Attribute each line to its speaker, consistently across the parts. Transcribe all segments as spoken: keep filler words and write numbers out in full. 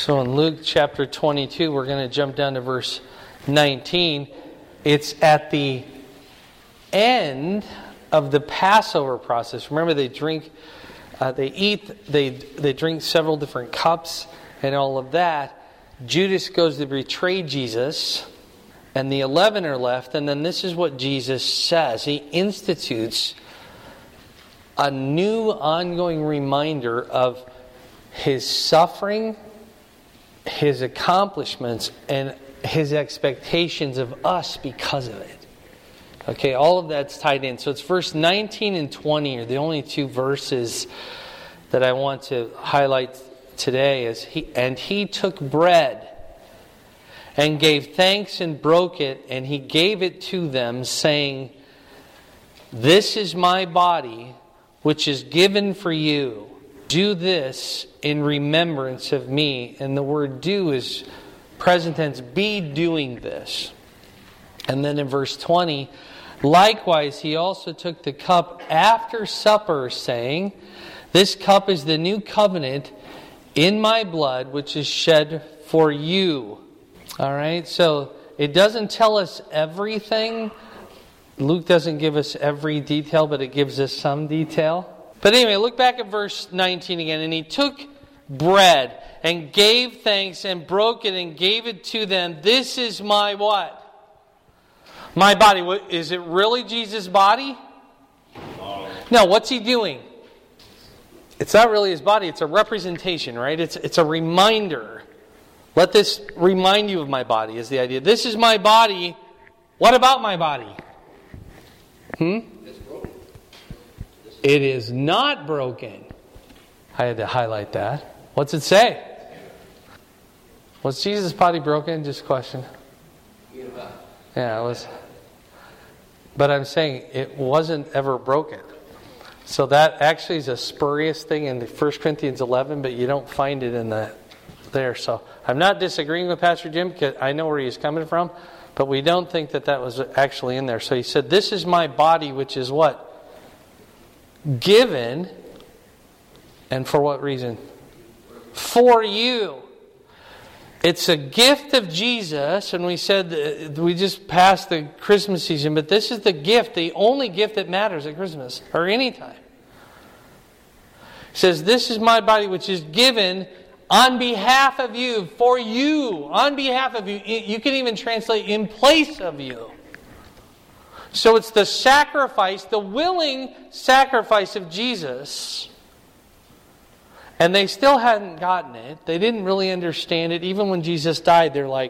Speaker 1: So in Luke chapter twenty-two, we're going to jump down to verse nineteen. It's at the end of the Passover process. Remember, they drink, uh, they eat, they they drink several different cups and all of that. Judas goes to betray Jesus, and the eleven are left. And then this is what Jesus says. He institutes a new ongoing reminder of His suffering, His accomplishments, and His expectations of us because of it. Okay, all of that's tied in. So it's verse nineteen and twenty are the only two verses that I want to highlight today. Is he and he took bread and gave thanks and broke it, and He gave it to them, saying, "This is my body, which is given for you. Do this in remembrance of me." And the word "do" is present tense. Be doing this. And then in verse twenty, likewise He also took the cup after supper, saying, "This cup is the new covenant in my blood, which is shed for you." All right, so it doesn't tell us everything. Luke doesn't give us every detail, but it gives us some detail. But anyway, look back at verse nineteen again. "And He took bread and gave thanks and broke it and gave it to them. This is my" what? My body. Is it really Jesus' body? No, what's He doing? It's not really His body. It's a representation, right? It's, it's a reminder. Let this remind you of my body is the idea. This is my body. What about my body? Hmm? It is not broken. I had to highlight that. What's it say? Was Jesus' body broken? Just a question. Yeah, it was. But I'm saying it wasn't ever broken. So that actually is a spurious thing in First Corinthians eleven, but you don't find it in the there. So I'm not disagreeing with Pastor Jim, because I know where he's coming from, but we don't think that that was actually in there. So he said, "This is my body, which is" what? Given. And for what reason? For you. It's a gift of Jesus, and we said we just passed the Christmas season, but this is the gift, the only gift that matters at Christmas or any time. It says, "This is my body, which is given on behalf of you, for you, on behalf of you." You can even translate "in place of you." So it's the sacrifice, the willing sacrifice of Jesus. And they still hadn't gotten it. They didn't really understand it. Even when Jesus died, they're like,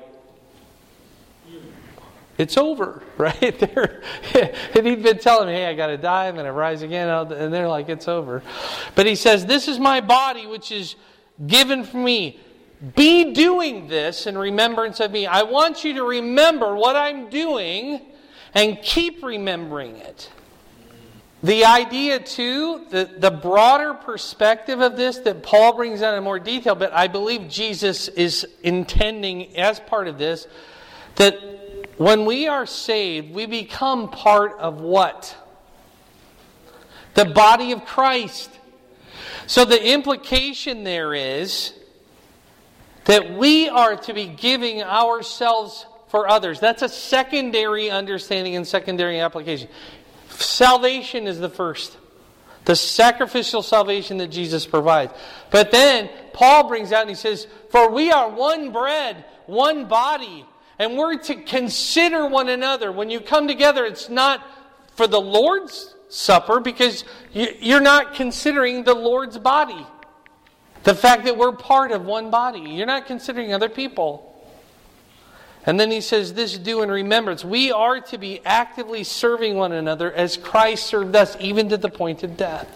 Speaker 1: it's over, right? They're, and He'd been telling them, "Hey, I got to die, I'm going to rise again." And they're like, it's over. But He says, "This is my body, which is given for me. Be doing this in remembrance of me." I want you to remember what I'm doing and keep remembering it. The idea, too, the, the broader perspective of this that Paul brings out in more detail, but I believe Jesus is intending as part of this, that when we are saved, we become part of what? The body of Christ. So the implication there is that we are to be giving ourselves for others. That's a secondary understanding and secondary application. Salvation is the first. The sacrificial salvation that Jesus provides. But then Paul brings out and he says, "For we are one bread, one body, and we're to consider one another." When you come together, it's not for the Lord's Supper, because you're not considering the Lord's body. The fact that we're part of one body. You're not considering other people. And then he says, "This do in remembrance." We are to be actively serving one another as Christ served us, even to the point of death.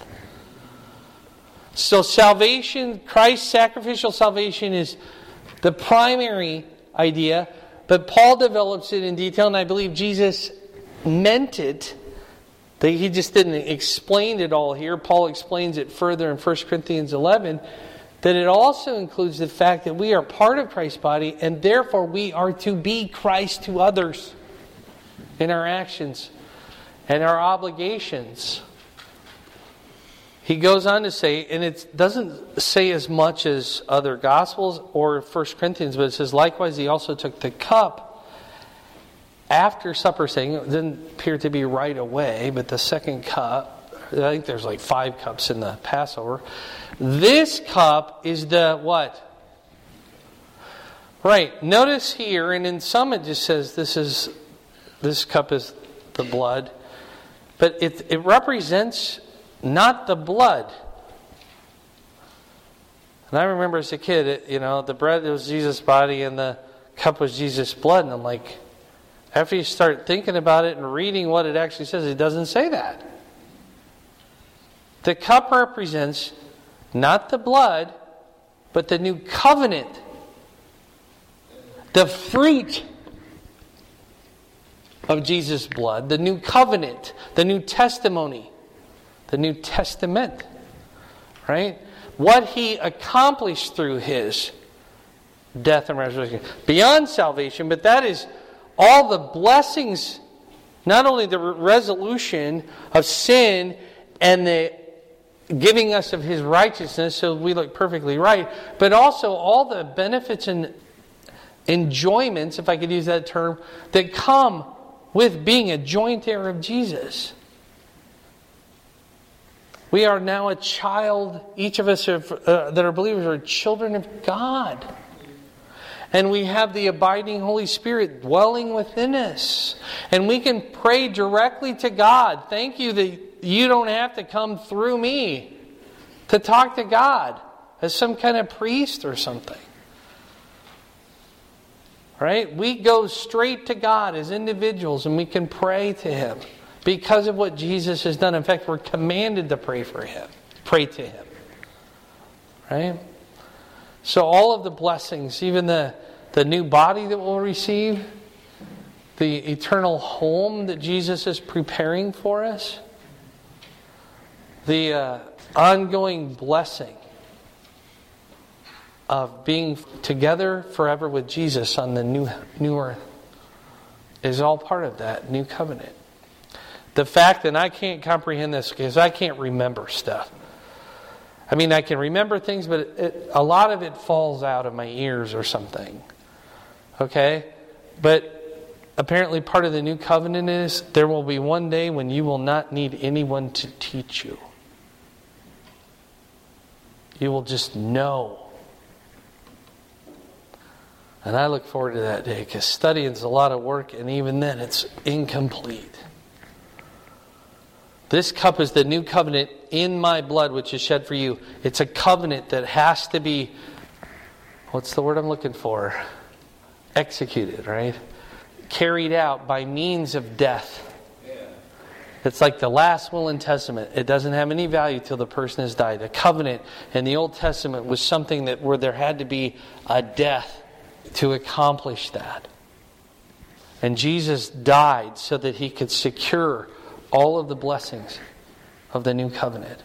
Speaker 1: So salvation, Christ's sacrificial salvation, is the primary idea. But Paul develops it in detail, and I believe Jesus meant it. He just didn't explain it all here. Paul explains it further in First Corinthians eleven. That it also includes the fact that we are part of Christ's body, and therefore we are to be Christ to others in our actions and our obligations. he goes on to say, and it doesn't say as much as other Gospels or First Corinthians, but it says, likewise he also took the cup after supper, saying, it didn't appear to be right away, but the second cup, I think there's like five cups in the Passover. This cup is the what? Right. Notice here, and in some it just says this is this cup is the blood, but it it represents not the blood. And I remember as a kid, it, you know, the bread was Jesus' body and the cup was Jesus' blood. And I'm like, after you start thinking about it and reading what it actually says, it doesn't say that. The cup represents not the blood, but the new covenant. The fruit of Jesus' blood. The new covenant. The new testimony. The New Testament, right? What He accomplished through His death and resurrection. Beyond salvation, but that is all the blessings, not only the resolution of sin and the giving us of His righteousness so we look perfectly right, but also all the benefits and enjoyments, if I could use that term, that come with being a joint heir of Jesus. We are now a child, each of us are, uh, that are believers are children of God. And we have the abiding Holy Spirit dwelling within us. And we can pray directly to God. Thank you that you don't have to come through me to talk to God as some kind of priest or something. Right? We go straight to God as individuals and we can pray to Him. Because of what Jesus has done. In fact, we're commanded to pray for Him. Pray to Him. Right? So all of the blessings, even the, the new body that we'll receive, the eternal home that Jesus is preparing for us, the uh, ongoing blessing of being together forever with Jesus on the new, new earth is all part of that new covenant. The fact that I can't comprehend this because I can't remember stuff. I mean, I can remember things, but it, it, a lot of it falls out of my ears or something. Okay? But apparently part of the new covenant is there will be one day when you will not need anyone to teach you. You will just know. And I look forward to that day because studying is a lot of work, and even then it's incomplete. This cup is the new covenant in my blood, which is shed for you. It's a covenant that has to be, what's the word I'm looking for? Executed, right? Carried out by means of death. It's like the last will and testament. It doesn't have any value till the person has died. A covenant in the Old Testament was something that where there had to be a death to accomplish that. And Jesus died so that He could secure all of the blessings of the new covenant.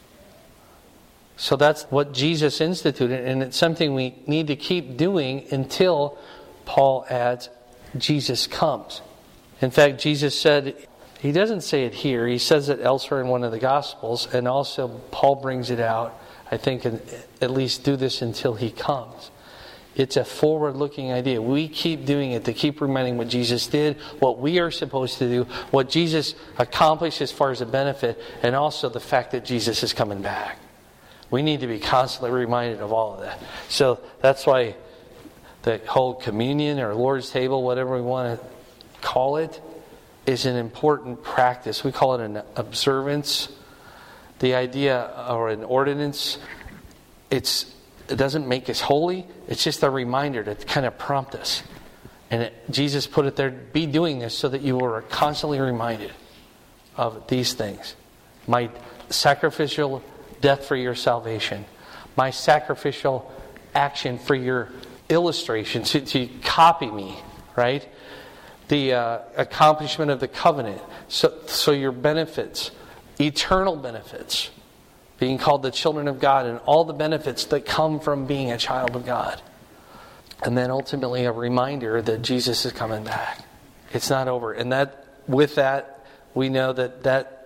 Speaker 1: So that's what Jesus instituted, and it's something we need to keep doing until Paul adds Jesus comes. In fact, Jesus said, He doesn't say it here, He says it elsewhere in one of the Gospels, and also Paul brings it out, I think, at least do this until He comes. It's a forward-looking idea. We keep doing it to keep reminding what Jesus did, what we are supposed to do, what Jesus accomplished as far as a benefit, and also the fact that Jesus is coming back. We need to be constantly reminded of all of that. So that's why the whole communion or Lord's table, whatever we want to call it, is an important practice. We call it an observance. The idea, or an ordinance, it's It doesn't make us holy. It's just a reminder to kind of prompt us. And it, Jesus put it there, be doing this so that you are constantly reminded of these things. My sacrificial death for your salvation. My sacrificial action for your illustration, to, to copy me, right? The uh, accomplishment of the covenant. So, so your benefits, eternal benefits. Being called the children of God and all the benefits that come from being a child of God. And then ultimately a reminder that Jesus is coming back. It's not over. And that with that, we know that that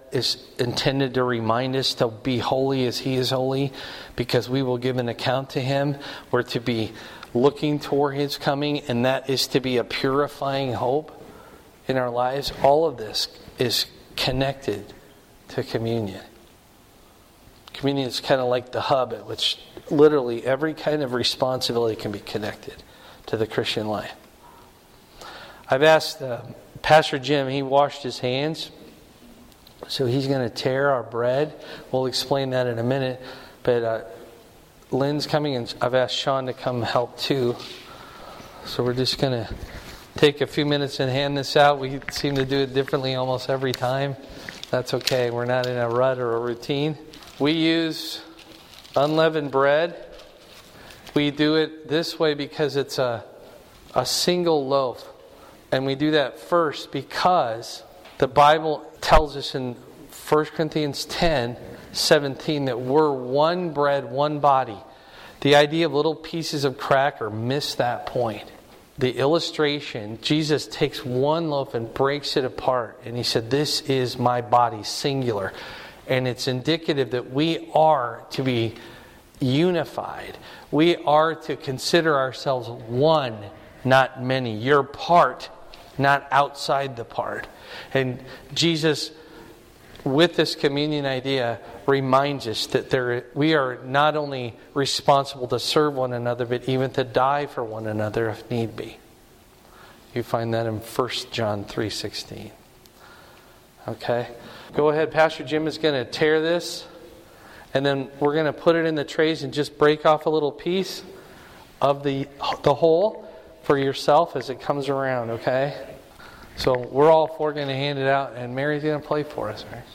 Speaker 1: is intended to remind us to be holy as He is holy, because we will give an account to Him. We're to be looking toward His coming, and that is to be a purifying hope in our lives. All of this is connected to communion. Communion is kind of like the hub at which literally every kind of responsibility can be connected to the Christian life. I've asked uh, Pastor Jim, he washed his hands, so he's going to tear our bread. We'll explain that in a minute. But uh, Lynn's coming, and I've asked Sean to come help too. So we're just going to take a few minutes and hand this out. We seem to do it differently almost every time. That's okay. We're not in a rut or a routine. We use unleavened bread. We do it this way because it's a, a single loaf. And we do that first because the Bible tells us in First Corinthians ten seventeen that we're one bread, one body. The idea of little pieces of cracker miss that point. The illustration, Jesus takes one loaf and breaks it apart. And He said, this is my body, singular. And it's indicative that we are to be unified. We are to consider ourselves one, not many. You're part, not outside the part. And Jesus, with this communion idea, reminds us that there we are not only responsible to serve one another, but even to die for one another if need be. You find that in First John three sixteen. Okay? Go ahead. Pastor Jim is going to tear this, and then we're going to put it in the trays and just break off a little piece of the the whole for yourself as it comes around, okay? So we're all four going to hand it out, and Mary's going to play for us, right?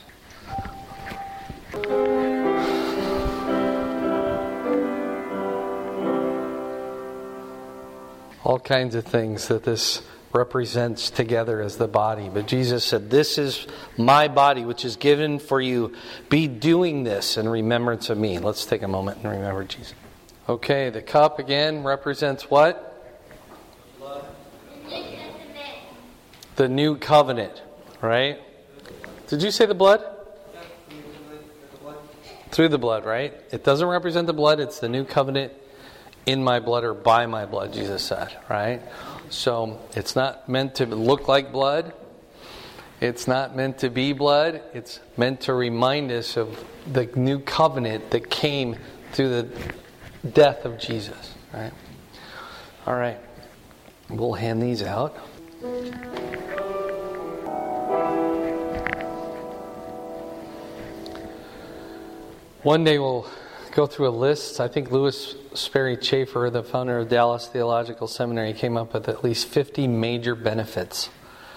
Speaker 1: All kinds of things that this represents together as the body. But Jesus said, this is my body which is given for you. Be doing this in remembrance of me. Let's take a moment and remember Jesus. Okay, the cup again represents what? The new covenant, right? Did you say the blood? Through the blood, right? It doesn't represent the blood. It's the new covenant in my blood or by my blood, Jesus said, right? So it's not meant to look like blood. It's not meant to be blood. It's meant to remind us of the new covenant that came through the death of Jesus, right? All right. We'll hand these out. One day we'll go through a list. I think Louis Sperry Chafer, the founder of Dallas Theological Seminary, came up with at least fifty major benefits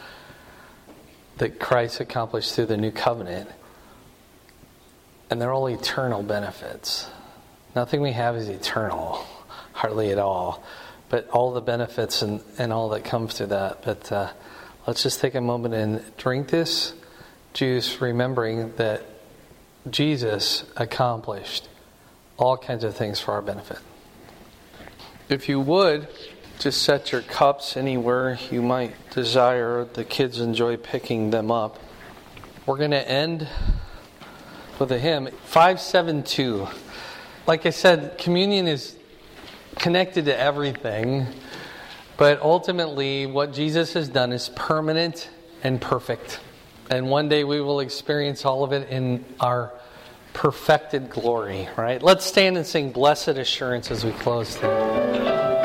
Speaker 1: that Christ accomplished through the new covenant. And they're all eternal benefits. Nothing we have is eternal, hardly at all. But all the benefits and, and all that comes through that. But uh, let's just take a moment and drink this juice, remembering that Jesus accomplished all kinds of things for our benefit. If you would, just set your cups anywhere you might desire. The kids enjoy picking them up. We're going to end with a hymn, five seven two. Like I said, communion is connected to everything, but ultimately what Jesus has done is permanent and perfect. And one day we will experience all of it in our perfected glory, right? Let's stand and sing Blessed Assurance as we close today.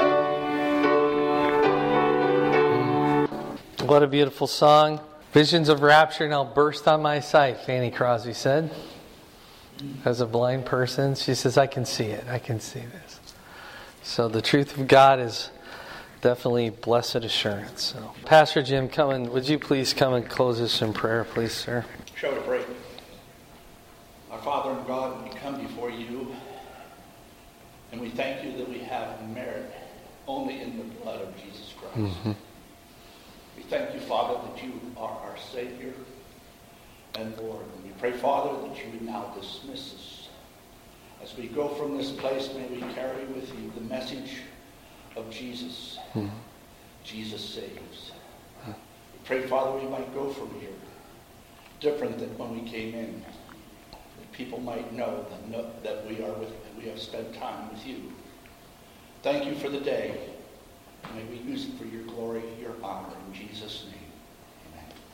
Speaker 1: What a beautiful song. Visions of rapture now burst on my sight, Fanny Crosby said. As a blind person, she says, I can see it. I can see this. So the truth of God is definitely blessed assurance. So, Pastor Jim, come and, would you please come and close us in prayer, please, sir?
Speaker 2: Shall we pray? Our Father and God, we come before you, and we thank you that we have merit only in the blood of Jesus Christ. Mm-hmm. We thank you, Father, that you are our Savior and Lord. And we pray, Father, that you would now dismiss us. As we go from this place, may we carry with you the message of Jesus. Mm-hmm. Jesus saves. Huh. We pray, Father, we might go from here different than when we came in. That people might know that, know that we are with, we have spent time with you. Thank you for the day.